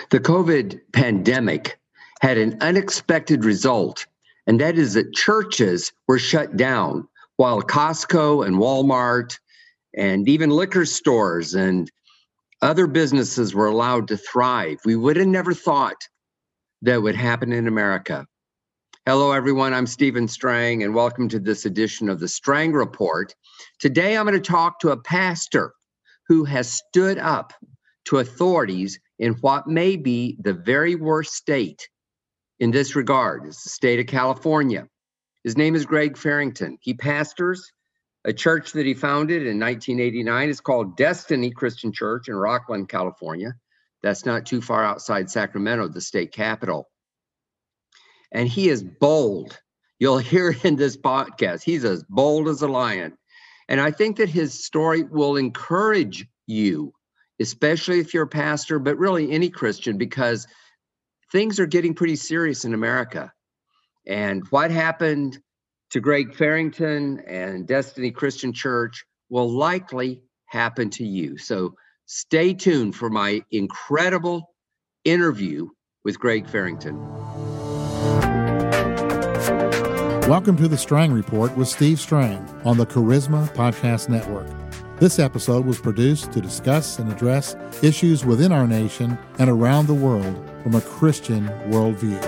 The COVID pandemic had an unexpected result, and that is that churches were shut down while Costco and Walmart and even liquor stores and other businesses were allowed to thrive. We would have never thought that would happen in America. Hello, everyone. I'm Stephen Strang, and welcome to this edition of the Strang Report. Today, I'm going to talk to a pastor who has stood up to authorities in what may be the very worst state in this regard. It's the state of California. His name is Greg Farrington. He pastors a church that he founded in 1989. It's called Destiny Christian Church in Rocklin, California. That's not too far outside Sacramento, the state capital. And he is bold. You'll hear it in this podcast. He's as bold as a lion. And I think that his story will encourage you, especially if you're a pastor, but really any Christian, because things are getting pretty serious in America. And what happened to Greg Farrington and Destiny Christian Church will likely happen to you. So stay tuned for my incredible interview with Greg Farrington. Welcome to the Strang Report with Steve Strang on the Charisma Podcast Network. This episode was produced to discuss and address issues within our nation and around the world from a Christian worldview.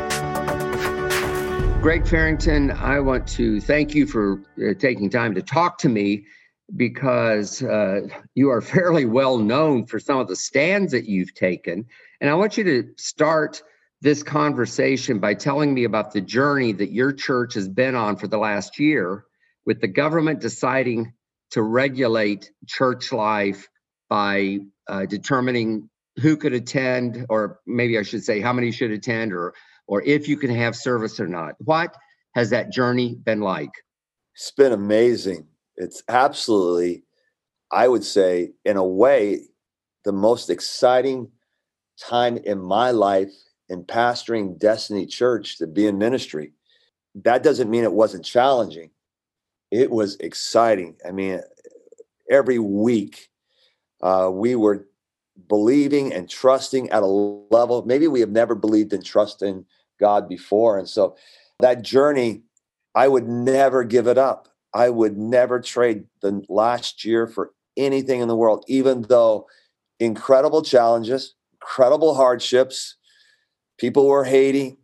Greg Farrington, I want to thank you for taking time to talk to me because you are fairly well known for some of the stands that you've taken. And I want you to start this conversation by telling me about the journey that your church has been on for the last year with the government deciding to regulate church life by determining who could attend, or maybe I should say how many should attend, or if you can have service or not. What has that journey been like? It's been amazing. It's absolutely, I would say, in a way, the most exciting time in my life in pastoring Destiny Church to be in ministry. That doesn't mean it wasn't challenging. It was exciting. I mean, every week we were believing and trusting at a level maybe we have never believed and trusted in God before. And so that journey, I would never give it up. I would never trade the last year for anything in the world, even though incredible challenges, incredible hardships, people were hating,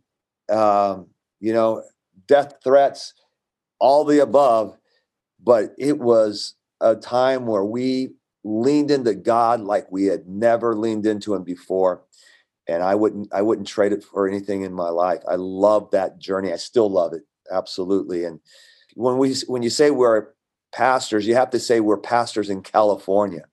death threats, all the above. But it was a time where we leaned into God like we had never leaned into him before. And I wouldn't trade it for anything in my life. I love that journey. I still love it. Absolutely. And when you say we're pastors, you have to say we're pastors in California.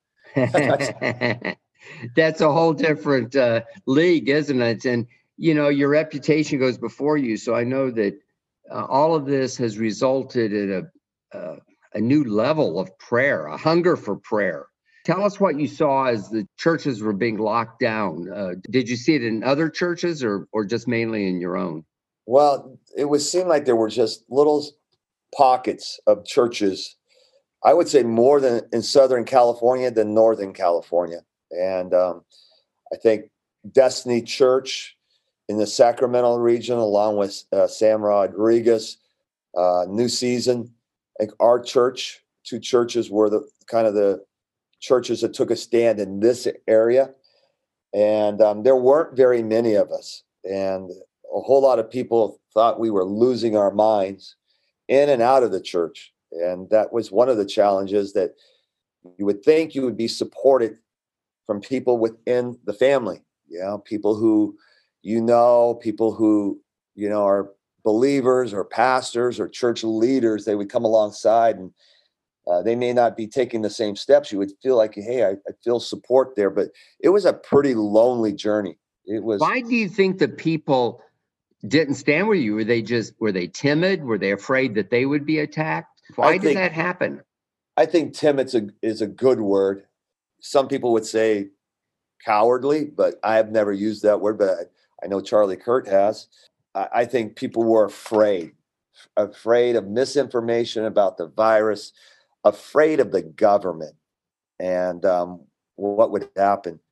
That's a whole different league, isn't it? And, your reputation goes before you. So I know that all of this has resulted in a new level of prayer, a hunger for prayer. Tell us what you saw as the churches were being locked down. Did you see it in other churches or just mainly in your own? Well, it seemed like there were just little pockets of churches. I would say more than in Southern California than Northern California. And I think Destiny Church in the Sacramento region, along with Sam Rodriguez, New Season, I think our church, two churches were the churches that took a stand in this area. And there weren't very many of us. And a whole lot of people thought we were losing our minds in and out of the church. And that was one of the challenges, that you would think you would be supported from people within the family, people who, people who, are believers or pastors or church leaders. They would come alongside, and they may not be taking the same steps. You would feel like, hey, I feel support there, but it was a pretty lonely journey. It was. Why do you think that people didn't stand with you? Were they timid? Were they afraid that they would be attacked? Why did that happen? I think timid is a good word. Some people would say cowardly, but I have never used that word, but I know Charlie Kirk has. I think people were afraid of misinformation about the virus, afraid of the government and what would happen.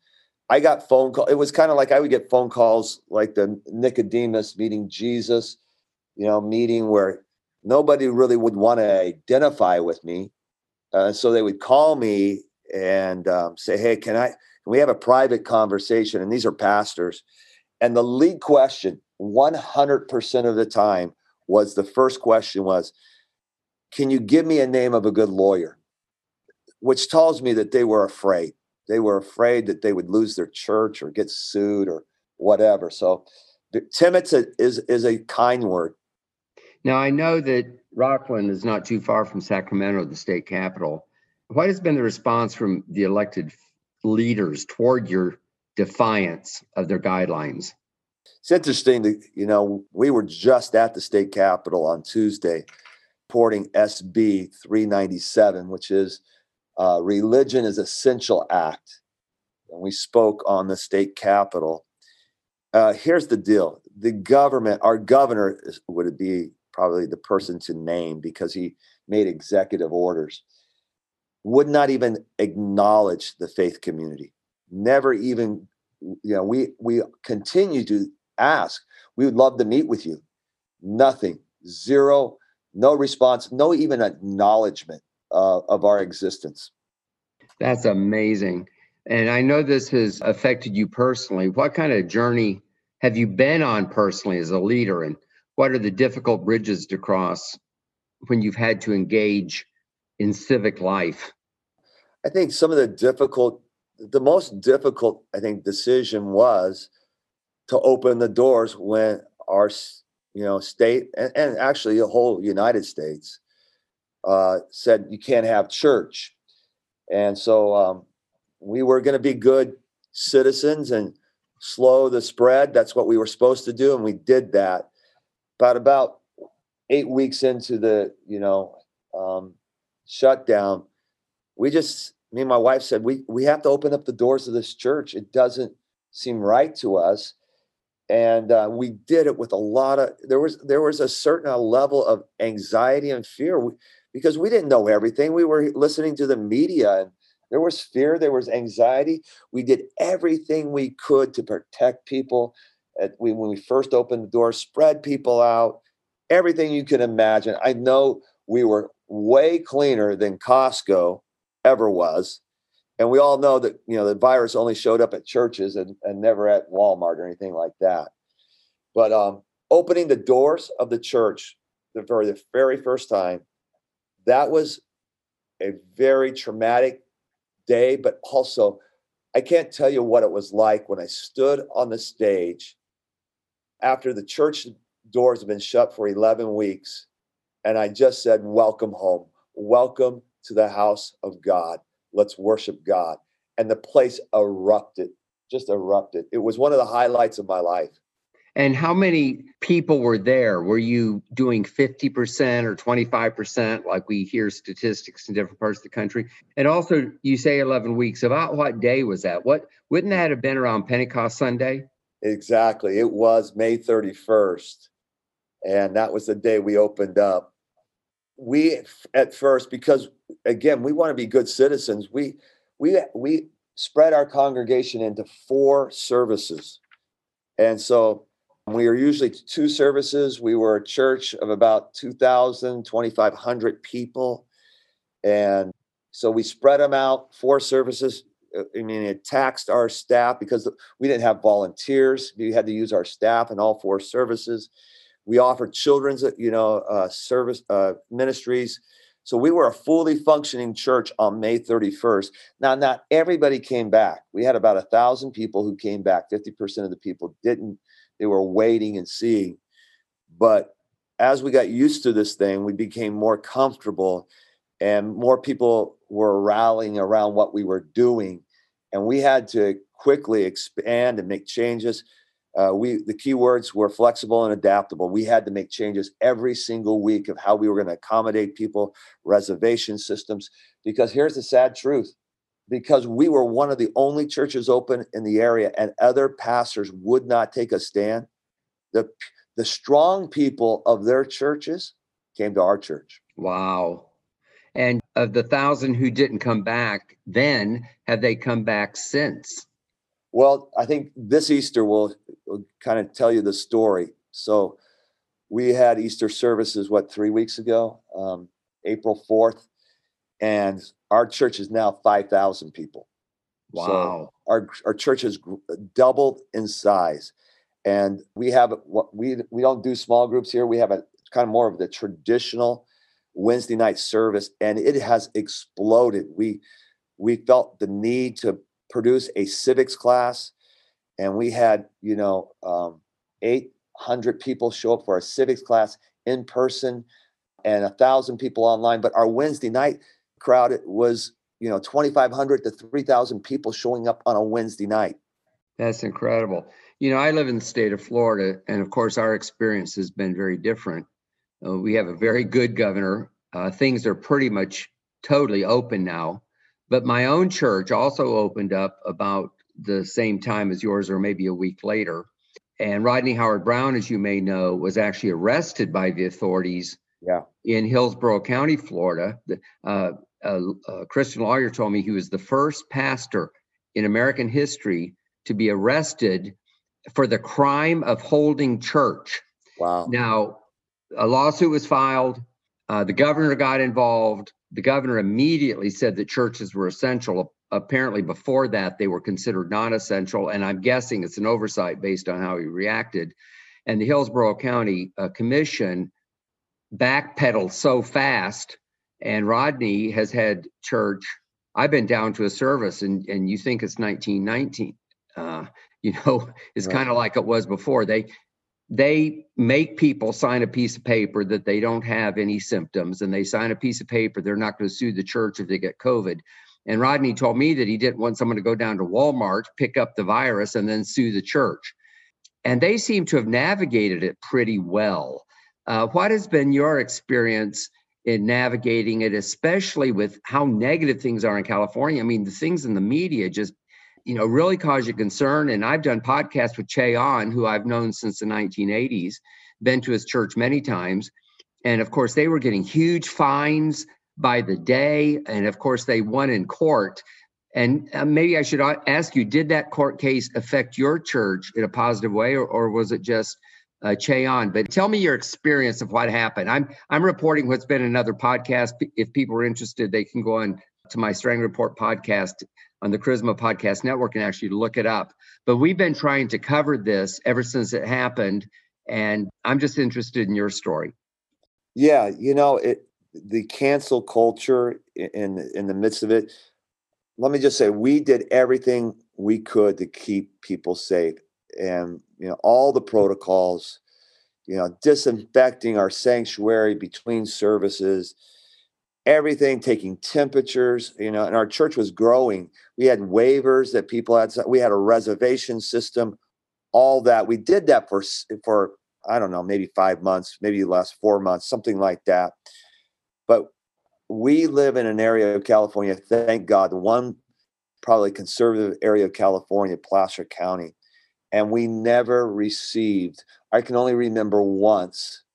I got phone call. It was kind of like I would get phone calls like the Nicodemus meeting Jesus, meeting where nobody really would want to identify with me. So they would call me and say, "Hey, can we have a private conversation?" And these are pastors. And the lead question 100% of the time was, the first question was, "Can you give me a name of a good lawyer?" Which tells me that they were afraid. They were afraid that they would lose their church or get sued or whatever. So timid is a kind word. Now, I know that Rockland is not too far from Sacramento, the state capital. What has been the response from the elected leaders toward your defiance of their guidelines? It's interesting that, we were just at the state capitol on Tuesday supporting SB 397, which is Religion is Essential Act. And we spoke on the state capitol. Here's the deal. The government, our governor would be probably the person to name because he made executive orders, would not even acknowledge the faith community. Never even, we continue to ask. We would love to meet with you. Nothing, zero, no response, no even acknowledgement of our existence. That's amazing. And I know this has affected you personally. What kind of journey have you been on personally as a leader? And what are the difficult bridges to cross when you've had to engage in civic life? I think the most difficult, I think, decision was to open the doors when our, state and actually the whole United States said you can't have church. And so we were going to be good citizens and slow the spread. That's what we were supposed to do. And we did that. But about 8 weeks into the, shutdown, me and my wife said, we have to open up the doors of this church. It doesn't seem right to us. And we did it with there was a certain level of anxiety and fear because we didn't know everything. We were listening to the media and there was fear, there was anxiety. We did everything we could to protect people. When we first opened the door, spread people out, everything you can imagine. I know we were way cleaner than Costco ever was. And we all know that, the virus only showed up at churches and never at Walmart or anything like that. But opening the doors of the church for the very first time, that was a very traumatic day. But also, I can't tell you what it was like when I stood on the stage after the church doors have been shut for 11 weeks. And I just said, "Welcome home. Welcome to the house of God. Let's worship God." And the place erupted, just erupted. It was one of the highlights of my life. And how many people were there? Were you doing 50% or 25%, like we hear statistics in different parts of the country? And also, you say 11 weeks. About what day was that? Wouldn't that have been around Pentecost Sunday? Exactly. It was May 31st. And that was the day we opened up. We, at first, because again, we want to be good citizens, we spread our congregation into 4 services. And so we were usually 2 services. We were a church of about 2,000, 2,500 people. And so we spread them out, 4 services. I mean, it taxed our staff because we didn't have volunteers. We had to use our staff in all 4 services. We offered children's, service ministries. So we were a fully functioning church on May 31st. Now, not everybody came back. We had about 1,000 people who came back. 50% of the people didn't. They were waiting and seeing. But as we got used to this thing, we became more comfortable and more people were rallying around what we were doing. And we had to quickly expand and make changes. The key words were flexible and adaptable. We had to make changes every single week of how we were going to accommodate people, reservation systems, because here's the sad truth. Because we were one of the only churches open in the area and other pastors would not take a stand, the strong people of their churches came to our church. Wow. And of the 1,000 who didn't come back then, have they come back since? Well, I think this Easter will kind of tell you the story. So we had Easter services, 3 weeks ago, April 4th, and our church is now 5,000 people. Wow. So our church has doubled in size, and we have we don't do small groups here. We have a kind of more of the traditional Wednesday night service, and it has exploded. We felt the need to produce a civics class, and we had 800 people show up for our civics class in person, and 1,000 people online. But our Wednesday night crowd was 2,500 to 3,000 people showing up on a Wednesday night. That's incredible. I live in the state of Florida, and of course, our experience has been very different. We have a very good governor. Things are pretty much totally open now. But my own church also opened up about the same time as yours, or maybe a week later. And Rodney Howard-Browne, as you may know, was actually arrested by the authorities in Hillsborough County, Florida. A Christian lawyer told me he was the first pastor in American history to be arrested for the crime of holding church. Wow. Now, a lawsuit was filed. The governor got involved. The governor immediately said that churches were essential. Apparently, before that, they were considered non-essential. And I'm guessing it's an oversight based on how he reacted. And the Hillsborough County Commission backpedaled so fast. And Rodney has had church. I've been down to a service, and you think it's 1919. It's kind of like it was before. They make people sign a piece of paper that they don't have any symptoms, and they sign a piece of paper they're not going to sue the church if they get COVID. And Rodney told me that he didn't want someone to go down to Walmart, pick up the virus, and then sue the church. And they seem to have navigated it pretty well. What has been your experience in navigating it, especially with how negative things are in California? I mean, the things in the media just really cause you concern. And I've done podcasts with Che Ahn, who I've known since the 1980s, been to his church many times. And of course, they were getting huge fines by the day. And of course, they won in court. And maybe I should ask you, did that court case affect your church in a positive way, or was it just Che Ahn? But tell me your experience of what happened. I'm reporting what's been another podcast. If people are interested, they can go on to my Strang Report podcast on the Charisma Podcast Network and actually look it up. But we've been trying to cover this ever since it happened, and I'm just interested in your story. Yeah, the cancel culture in the midst of it. Let me just say, we did everything we could to keep people safe, and all the protocols, disinfecting our sanctuary between services, everything, taking temperatures, and our church was growing. We had waivers that people had. We had a reservation system, all that. We did that for I don't know, maybe 5 months, maybe the last 4 months, something like that. But we live in an area of California, thank God, the one probably conservative area of California, Placer County. And we never received, I can only remember one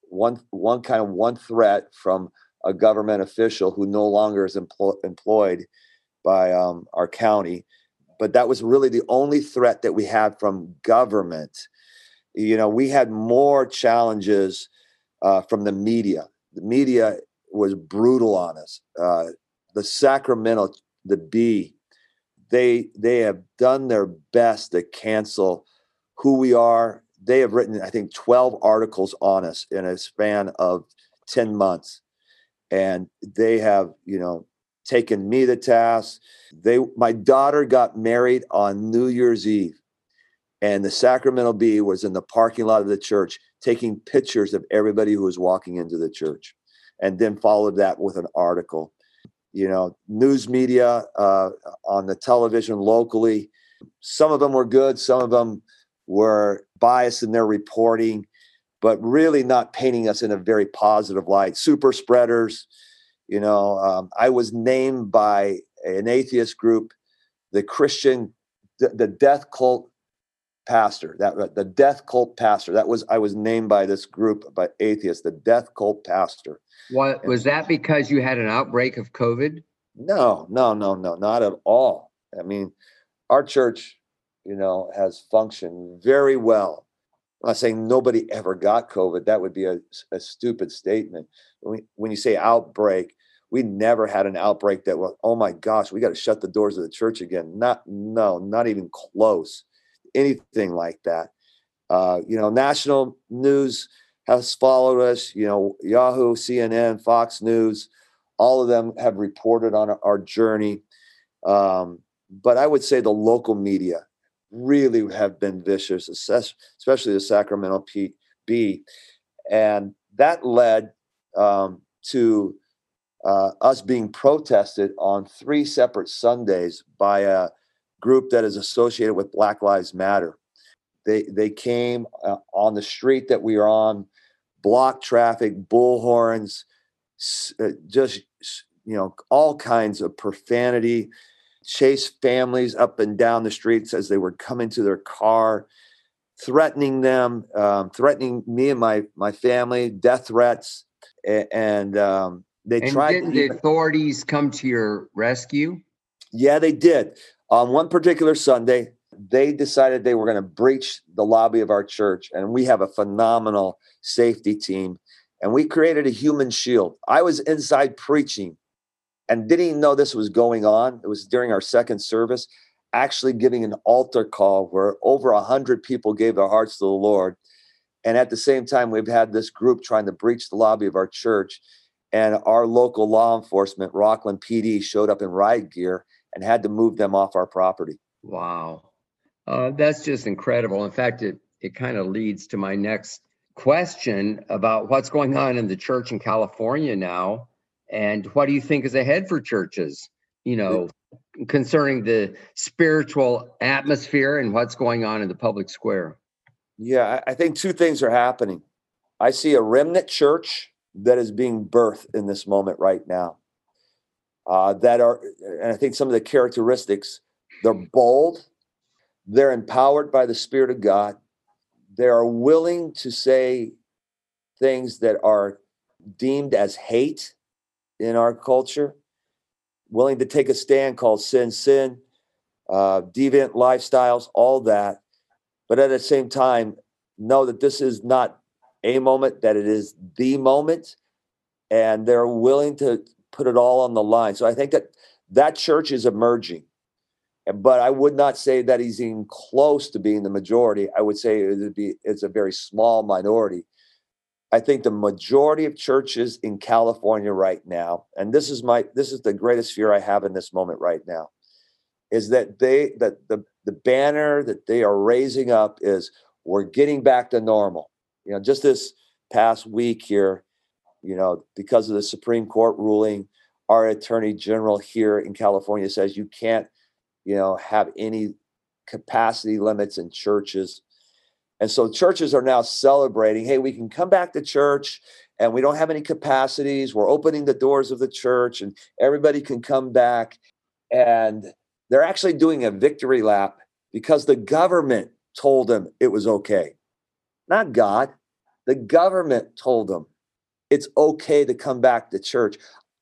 threat from a government official who no longer is employed by our county. But that was really the only threat that we had from government. We had more challenges from the media. The media was brutal on us. The Sacramento, the Bee, they have done their best to cancel who we are. They have written, I think, 12 articles on us in a span of 10 months. And they have, taken me to task. My daughter got married on New Year's Eve, and the Sacramento Bee was in the parking lot of the church taking pictures of everybody who was walking into the church, and then followed that with an article. News media on the television locally, some of them were good, some of them were biased in their reporting, but really not painting us in a very positive light. Super spreaders. I was named by an atheist group, the death cult pastor. The death cult pastor. I was named by this group by atheists, the death cult pastor. What was that? Because you had an outbreak of COVID? No, not at all. I mean, our church has functioned very well. I'm not saying nobody ever got COVID. That would be a stupid statement. When you say outbreak, we never had an outbreak that was, oh my gosh, we got to shut the doors of the church again. Not even close. Anything like that. National news has followed us, Yahoo, CNN, Fox News, all of them have reported on our journey. But I would say the local media really have been vicious, especially the Sacramento Bee. And that led to us being protested on 3 separate Sundays by a group that is associated with Black Lives Matter. They came on the street that we were on, blocked traffic, bullhorns, just all kinds of profanity, chased families up and down the streets as they were coming to their car, threatening them, threatening me and my family, death threats, and tried. Didn't the authorities come to your rescue? Yeah, they did. On one particular Sunday, they decided they were going to breach the lobby of our church, and we have a phenomenal safety team, and we created a human shield. I was inside preaching and didn't even know this was going on. It was during our second service, actually giving an altar call where over 100 people gave their hearts to the Lord. And at the same time, we've had this group trying to breach the lobby of our church, and our local law enforcement, Rockland PD, showed up in riot gear and had to move them off our property. Wow. That's just incredible. In fact, it kind of leads to my next question about what's going on in the church in California now, and what do you think is ahead for churches, concerning the spiritual atmosphere and what's going on in the public square? Yeah, I think 2 things are happening. I see a remnant church that is being birthed in this moment right now. And I think some of the characteristics, they're bold, they're empowered by the Spirit of God, they are willing to say things that are deemed as hate in our culture, willing to take a stand called sin, deviant lifestyles, all that. But at the same time, know that this is not a moment, that it is the moment, and they're willing to put it all on the line. So I think that church is emerging, but I would not say that he's even close to being the majority. I would say it's a very small minority. I think the majority of churches in California right now, and this is the greatest fear I have in this moment right now, is that the banner that they are raising up is, we're getting back to normal. Just this past week here, because of the Supreme Court ruling, our Attorney General here in California says you can't, have any capacity limits in churches. And so churches are now celebrating, hey, we can come back to church and we don't have any capacities. We're opening the doors of the church and everybody can come back. And they're actually doing a victory lap because the government told them it was okay. Not God. The government told them it's okay to come back to church.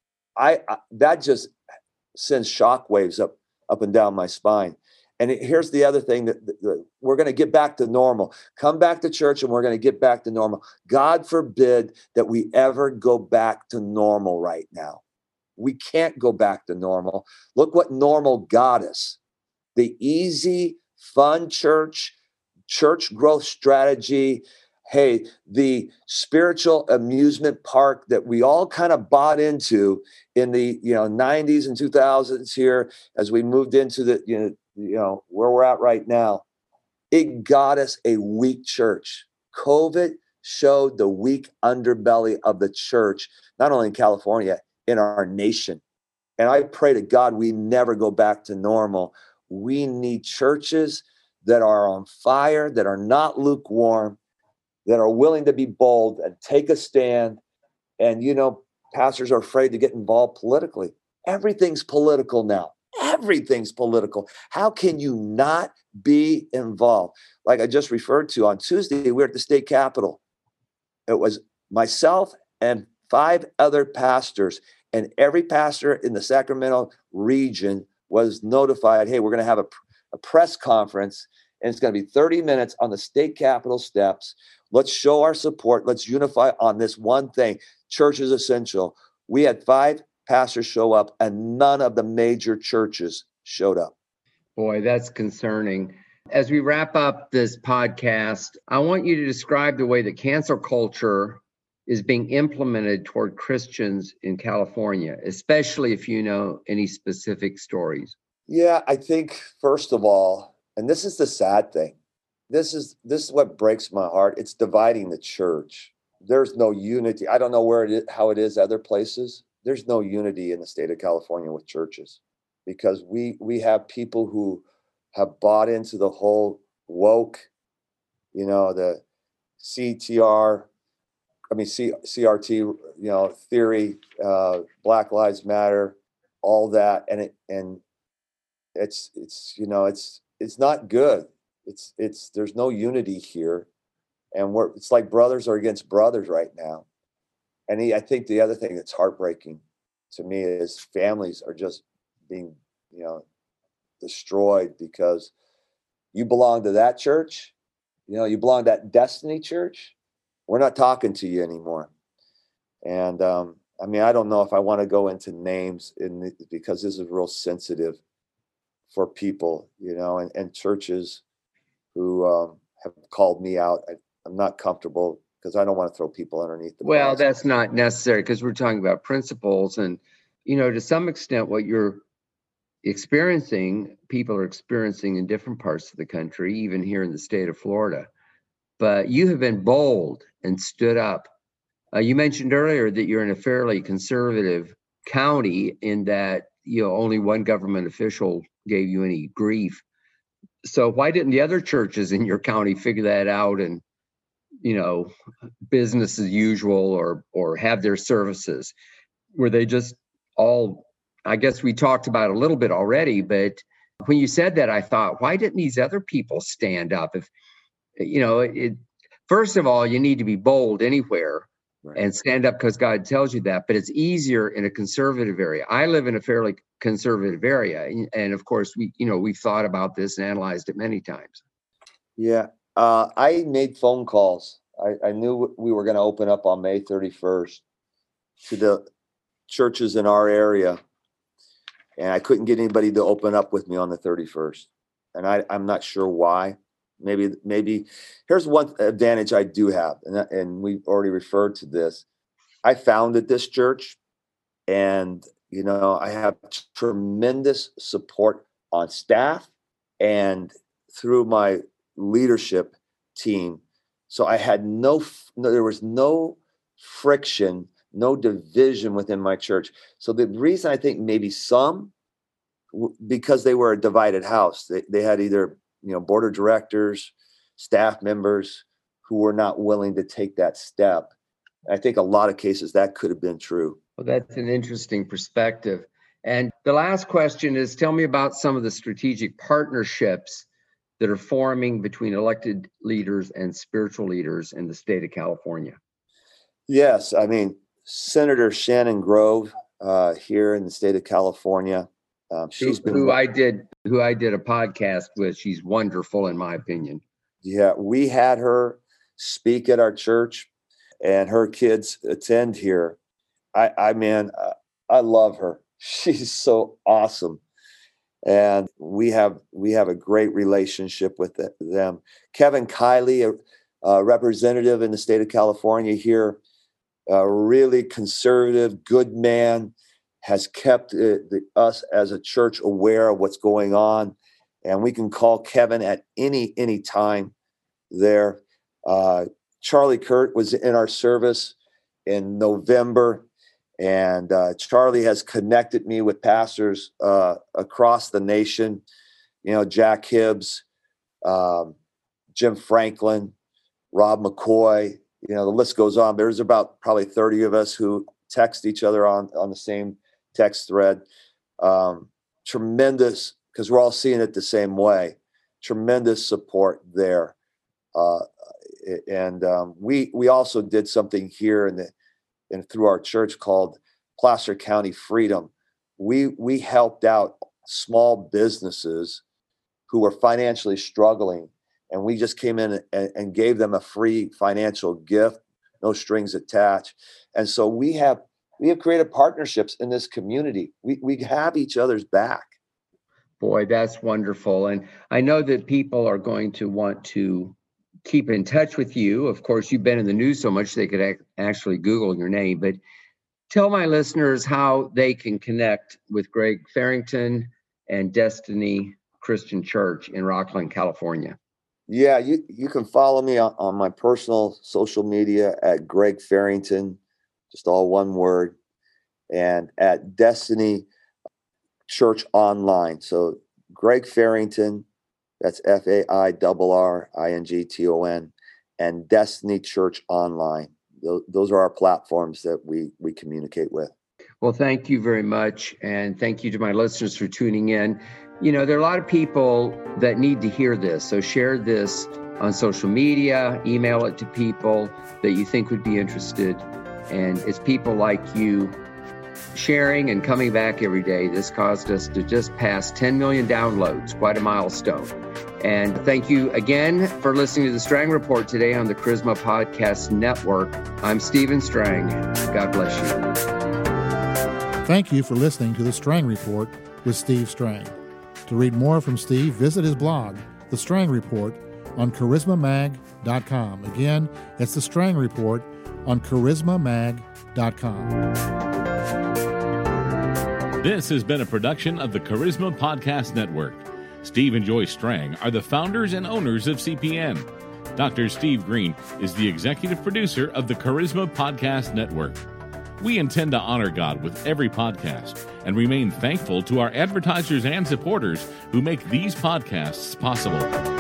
That just sends shockwaves up and down my spine. And here's the other thing, that we're going to get back to normal. Come back to church and we're going to get back to normal. God forbid that we ever go back to normal right now. We can't go back to normal. Look what normal got us. The easy, fun church growth strategy. Hey, the spiritual amusement park that we all kind of bought into in the 90s and 2000s here as we moved into the where we're at right now, it got us a weak church. COVID showed the weak underbelly of the church, not only in California, in our nation. And I pray to God we never go back to normal. We need churches that are on fire, that are not lukewarm, that are willing to be bold and take a stand. And, pastors are afraid to get involved politically. Everything's political now. Everything's political. How can you not be involved? Like I just referred to, on Tuesday, we were at the state capitol. It was myself and 5 other pastors, and every pastor in the Sacramento region was notified, hey, we're going to have a press conference, and it's going to be 30 minutes on the state capitol steps. Let's show our support. Let's unify on this one thing. Church is essential. We had 5 pastors show up, and none of the major churches showed up. Boy, that's concerning. As we wrap up this podcast, I want you to describe the way that cancel culture is being implemented toward Christians in California, especially if you know any specific stories. Yeah, I think, first of all, and this is the sad thing, this is what breaks my heart. It's dividing the church. There's no unity. I don't know where it is, how it is other places. There's no unity in the state of California with churches, because we have people who have bought into the whole woke, the CRT, theory, Black Lives Matter, all that, and it's not good. It's there's no unity here, and it's like brothers are against brothers right now. And I think the other thing that's heartbreaking to me is families are just being, destroyed because you belong to that church, you belong to that Destiny Church. We're not talking to you anymore. And I don't know if I want to go into names because this is real sensitive for people, and churches who have called me out. I'm not comfortable because I don't want to throw people underneath the bus. Well, that's not necessary because we're talking about principles. And, to some extent, what you're experiencing, people are experiencing in different parts of the country, even here in the state of Florida. But you have been bold and stood up. You mentioned earlier that you're in a fairly conservative county in that, only one government official gave you any grief. So why didn't the other churches in your county figure that out and, business as usual or have their services? Were they just all, I guess we talked about it a little bit already, but when you said that, I thought, why didn't these other people stand up? If, first of all, you need to be bold anywhere. Right. And stand up because God tells you that, but it's easier in a conservative area. I live in a fairly conservative area. And of course, we've thought about this and analyzed it many times. Yeah. I made phone calls. I knew we were going to open up on May 31st to the churches in our area. And I couldn't get anybody to open up with me on the 31st. And I'm not sure why. Maybe here's one advantage I do have. And we've already referred to this. I founded this church and, I have tremendous support on staff and through my leadership team. So I had there was no friction, no division within my church. So the reason I think maybe some, because they were a divided house, they had either, board of directors, staff members who were not willing to take that step. I think a lot of cases that could have been true. Well, that's an interesting perspective. And the last question is, tell me about some of the strategic partnerships that are forming between elected leaders and spiritual leaders in the state of California. Yes. Senator Shannon Grove here in the state of California. She's been who I did a podcast with. She's wonderful, in my opinion. Yeah, we had her speak at our church, and her kids attend here. I love her. She's so awesome, and we have a great relationship with them. Kevin Kiley, a representative in the state of California here, a really conservative, good man, has kept us as a church aware of what's going on. And we can call Kevin at any time there. Charlie Kurt was in our service in November. And Charlie has connected me with pastors across the nation. Jack Hibbs, Jim Franklin, Rob McCoy, the list goes on. There's about probably 30 of us who text each other on the same text thread. Tremendous, because we're all seeing it the same way. Tremendous support there. And we also did something here and through our church called Placer County Freedom. We helped out small businesses who were financially struggling. And we just came in and gave them a free financial gift, no strings attached. And so we have created partnerships in this community. We have each other's back. Boy, that's wonderful. And I know that people are going to want to keep in touch with you. Of course, you've been in the news so much they could actually Google your name. But tell my listeners how they can connect with Greg Farrington and Destiny Christian Church in Rocklin, California. Yeah, you can follow me on my personal social media at Greg Farrington, just all one word, and at Destiny Church Online. So Greg Farrington, that's FAIRRINGTON, and Destiny Church Online. Those are our platforms that we communicate with. Well, thank you very much. And thank you to my listeners for tuning in. You know, there are a lot of people that need to hear this. So share this on social media, email it to people that you think would be interested. And it's people like you sharing and coming back every day. This caused us to just pass 10 million downloads, quite a milestone. And thank you again for listening to the Strang Report today on the Charisma Podcast Network. I'm Stephen Strang. God bless you. Thank you for listening to the Strang Report with Steve Strang. To read more from Steve, visit his blog, The Strang Report, on charismamag.com. Again, it's The Strang Report on charismamag.com. This has been a production of the Charisma Podcast Network. Steve and Joy Strang are the founders and owners of CPN. Dr. Steve Green is the executive producer of the Charisma Podcast Network. We intend to honor God with every podcast and remain thankful to our advertisers and supporters who make these podcasts possible.